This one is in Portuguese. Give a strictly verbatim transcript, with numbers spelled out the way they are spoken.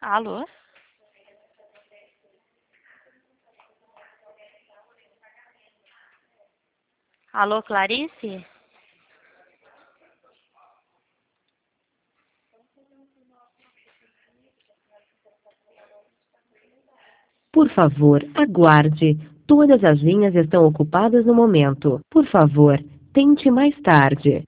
Alô? Alô, Clarice? Por favor, aguarde. Todas as linhas estão ocupadas no momento. Por favor, tente mais tarde.